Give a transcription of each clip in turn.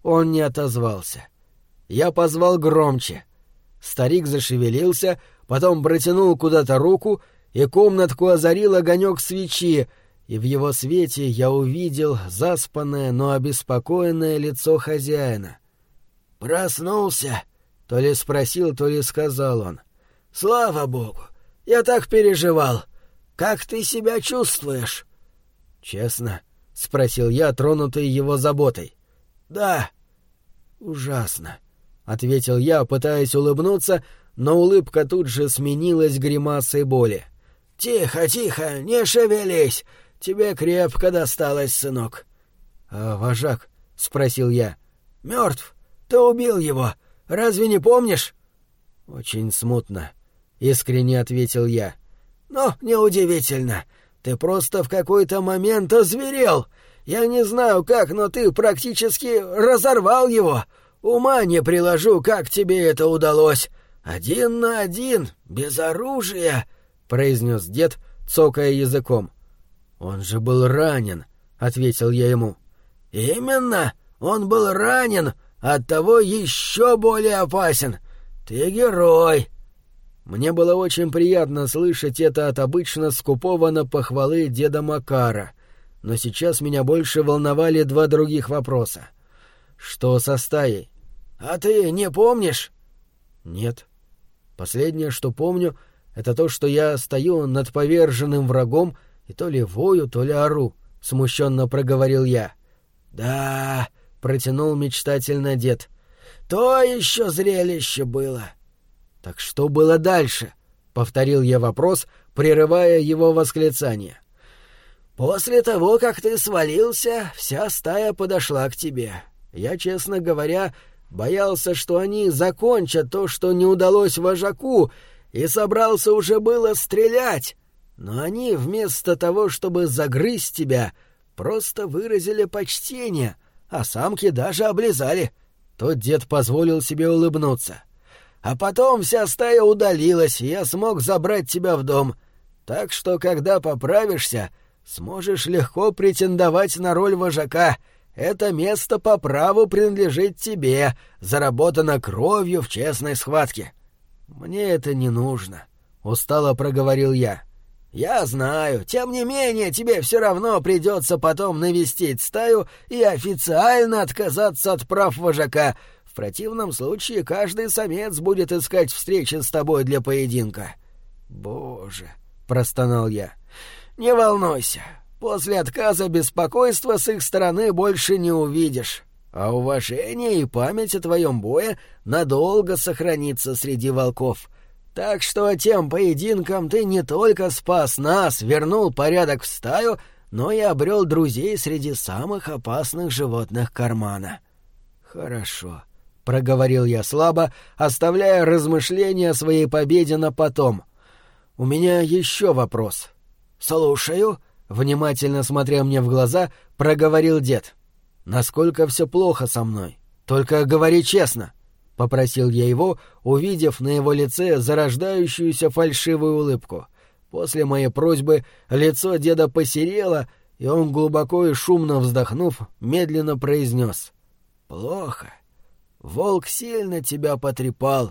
Он не отозвался. Я позвал громче. Старик зашевелился, потом протянул куда-то руку, и комнатку озарил огонек свечи, и в его свете я увидел заспанное, но обеспокоенное лицо хозяина. «Проснулся?» — то ли спросил, то ли сказал он. «Слава богу! Я так переживал! Как ты себя чувствуешь?» «Честно?» — спросил я, тронутый его заботой. «Да». «Ужасно», — ответил я, пытаясь улыбнуться, но улыбка тут же сменилась гримасой боли. «Тихо, тихо, не шевелись! Тебе крепко досталось, сынок». «А вожак?» — спросил я. «Мертв. Ты убил его. Разве не помнишь?» «Очень смутно», — искренне ответил я. «Ну, неудивительно. Ты просто в какой-то момент озверел. Я не знаю как, но ты практически разорвал его. Ума не приложу, как тебе это удалось. 1 на 1, без оружия», — произнес дед, цокая языком. «Он же был ранен», — ответил я ему. «Именно, он был ранен, оттого еще более опасен. Ты герой». Мне было очень приятно слышать это от обычно скупого на похвалы деда Макара, но сейчас меня больше волновали 2 других вопроса. Что со стаей? «А ты не помнишь?» «Нет. Последнее, что помню, это то, что я стою над поверженным врагом и то ли вою, то ли ору», — смущенно проговорил я. «Да», — протянул мечтательно дед, — «то еще зрелище было». «Так что было дальше?» — повторил я вопрос, прерывая его восклицание. «После того, как ты свалился, вся стая подошла к тебе. Я, честно говоря, боялся, что они закончат то, что не удалось вожаку, и собрался уже было стрелять. Но они, вместо того, чтобы загрызть тебя, просто выразили почтение, а самки даже облизали». Тот дед позволил себе улыбнуться. «А потом вся стая удалилась, и я смог забрать тебя в дом. Так что, когда поправишься, сможешь легко претендовать на роль вожака. Это место по праву принадлежит тебе, заработано кровью в честной схватке». «Мне это не нужно», — устало проговорил я. «Я знаю. Тем не менее, тебе все равно придется потом навестить стаю и официально отказаться от прав вожака. В противном случае каждый самец будет искать встречи с тобой для поединка». «Боже», — простонал я. «Не волнуйся. После отказа беспокойства с их стороны больше не увидишь. А уважение и память о твоем бое надолго сохранится среди волков. Так что тем поединком ты не только спас нас, вернул порядок в стаю, но и обрел друзей среди самых опасных животных кармана». «Хорошо», — проговорил я слабо, оставляя размышления о своей победе на потом. «У меня еще вопрос». «Слушаю», — внимательно смотря мне в глаза, проговорил дед. «Насколько все плохо со мной? Только говори честно», — попросил я его, увидев на его лице зарождающуюся фальшивую улыбку. После моей просьбы лицо деда посерело, и он, глубоко и шумно вздохнув, медленно произнес: «Плохо. Волк сильно тебя потрепал.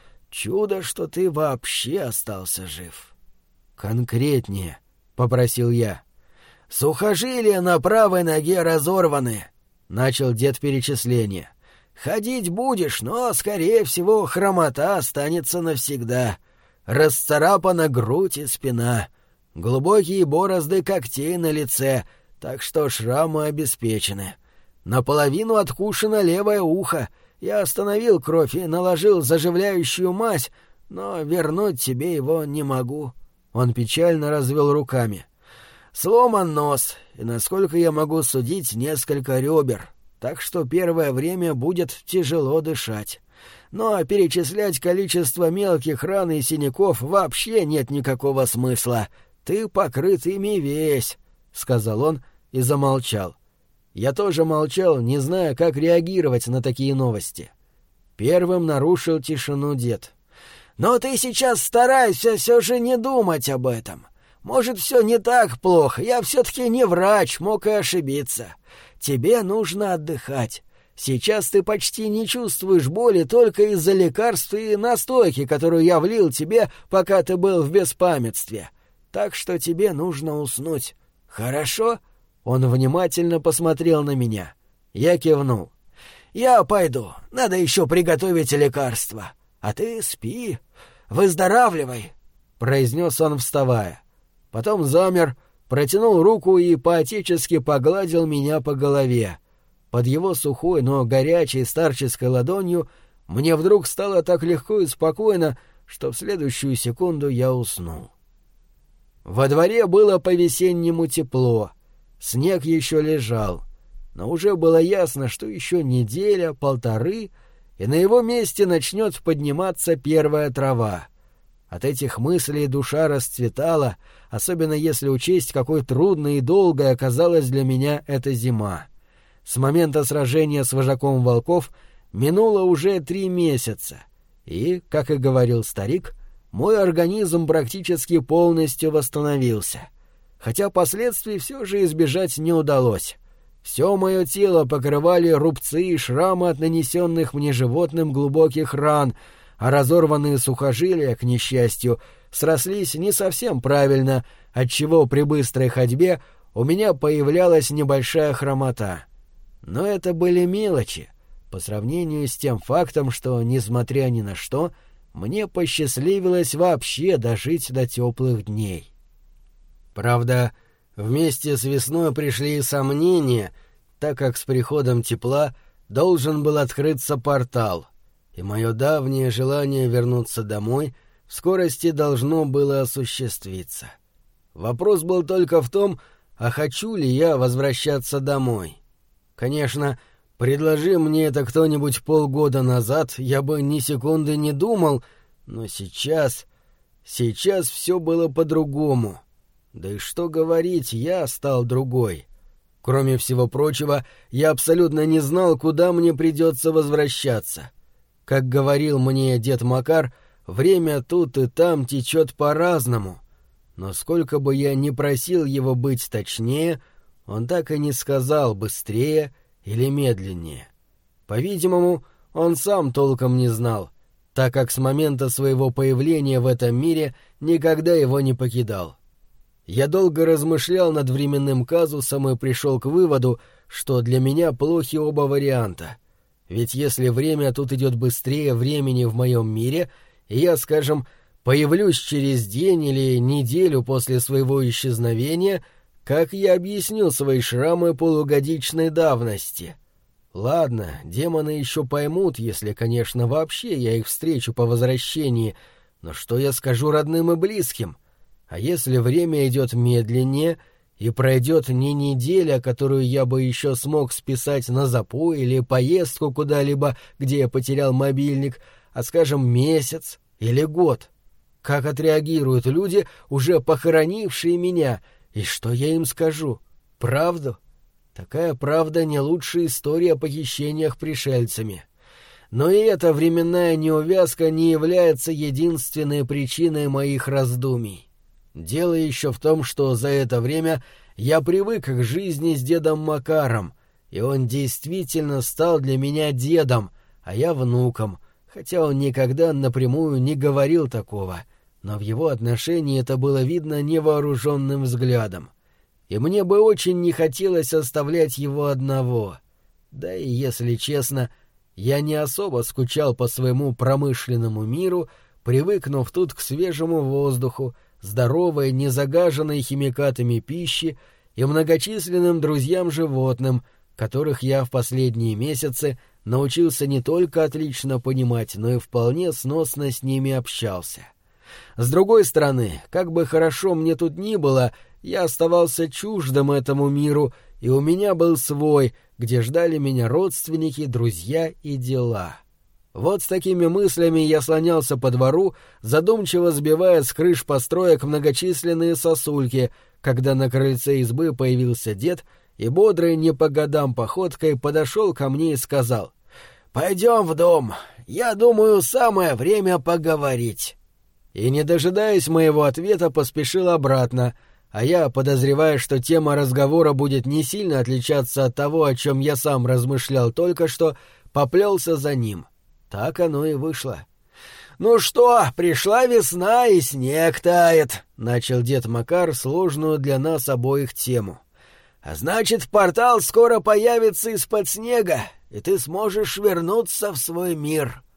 Чудо, что ты вообще остался жив». «Конкретнее», — попросил я. «Сухожилия на правой ноге разорваны», — начал дед перечисление. «Ходить будешь, но, скорее всего, хромота останется навсегда. Расцарапана грудь и спина. Глубокие борозды когтей на лице, так что шрамы обеспечены. Наполовину откушено левое ухо. Я остановил кровь и наложил заживляющую мазь, но вернуть тебе его не могу». Он печально развел руками. «Сломан нос, и, насколько я могу судить, несколько ребер, так что первое время будет тяжело дышать. Но перечислять количество мелких ран и синяков вообще нет никакого смысла. Ты покрыт ими весь», — сказал он и замолчал. Я тоже молчал, не зная, как реагировать на такие новости. Первым нарушил тишину дед. «Но ты сейчас старайся все же не думать об этом. Может, все не так плохо, я все-таки не врач, мог и ошибиться. Тебе нужно отдыхать. Сейчас ты почти не чувствуешь боли только из-за лекарств и настойки, которую я влил тебе, пока ты был в беспамятстве. Так что тебе нужно уснуть. Хорошо?» Он внимательно посмотрел на меня. Я кивнул. «Я пойду. Надо еще приготовить лекарства. А ты спи. Выздоравливай», — произнес он, вставая. Потом замер, протянул руку и поотечески погладил меня по голове. Под его сухой, но горячей старческой ладонью мне вдруг стало так легко и спокойно, что в следующую секунду я уснул. Во дворе было по-весеннему тепло, снег еще лежал, но уже было ясно, что еще неделя, полторы, и на его месте начнет подниматься первая трава. От этих мыслей душа расцветала, особенно если учесть, какой трудной и долгой оказалась для меня эта зима. С момента сражения с вожаком волков минуло уже 3 месяца, и, как и говорил старик, мой организм практически полностью восстановился. Хотя последствий все же избежать не удалось. Все мое тело покрывали рубцы и шрамы от нанесенных мне животным глубоких ран, а разорванные сухожилия, к несчастью, срослись не совсем правильно, отчего при быстрой ходьбе у меня появлялась небольшая хромота. Но это были мелочи по сравнению с тем фактом, что, несмотря ни на что, мне посчастливилось вообще дожить до теплых дней. Правда, вместе с весной пришли и сомнения, так как с приходом тепла должен был открыться портал, и мое давнее желание вернуться домой в скорости должно было осуществиться. Вопрос был только в том, а хочу ли я возвращаться домой. Конечно, предложи мне это кто-нибудь полгода назад, я бы ни секунды не думал, но сейчас все было по-другому. Да и что говорить, я стал другой. Кроме всего прочего, я абсолютно не знал, куда мне придется возвращаться. Как говорил мне дед Макар, время тут и там течет по-разному. Но сколько бы я ни просил его быть точнее, он так и не сказал быстрее или медленнее. По-видимому, он сам толком не знал, так как с момента своего появления в этом мире никогда его не покидал. Я долго размышлял над временным казусом и пришел к выводу, что для меня плохи оба варианта. Ведь если время тут идет быстрее времени в моем мире, и я, скажем, появлюсь через день или неделю после своего исчезновения, как я объясню свои шрамы полугодичной давности? Ладно, демоны еще поймут, если, конечно, вообще я их встречу по возвращении, но что я скажу родным и близким? А если время идет медленнее, и пройдет не неделя, которую я бы еще смог списать на запой или поездку куда-либо, где я потерял мобильник, а, скажем, месяц или год? Как отреагируют люди, уже похоронившие меня, и что я им скажу? Правду? Такая правда не лучшая история о похищениях пришельцами. Но и эта временная неувязка не является единственной причиной моих раздумий. Дело еще в том, что за это время я привык к жизни с дедом Макаром, и он действительно стал для меня дедом, а я внуком, хотя он никогда напрямую не говорил такого, но в его отношении это было видно невооруженным взглядом. И мне бы очень не хотелось оставлять его одного. Да и, если честно, я не особо скучал по своему промышленному миру, привыкнув тут к свежему воздуху, здоровой, незагаженной химикатами пищи и многочисленным друзьям-животным, которых я в последние месяцы научился не только отлично понимать, но и вполне сносно с ними общался. С другой стороны, как бы хорошо мне тут ни было, я оставался чуждым этому миру, и у меня был свой, где ждали меня родственники, друзья и дела. Вот с такими мыслями я слонялся по двору, задумчиво сбивая с крыш построек многочисленные сосульки, когда на крыльце избы появился дед и бодрой не по годам походкой подошел ко мне и сказал: «Пойдем в дом, я думаю, самое время поговорить». И, не дожидаясь моего ответа, поспешил обратно, а я, подозревая, что тема разговора будет не сильно отличаться от того, о чем я сам размышлял только что, поплелся за ним. Так оно и вышло. «Ну что, пришла весна, и снег тает», — начал дед Макар сложную для нас обоих тему. «А значит, портал скоро появится из-под снега, и ты сможешь вернуться в свой мир.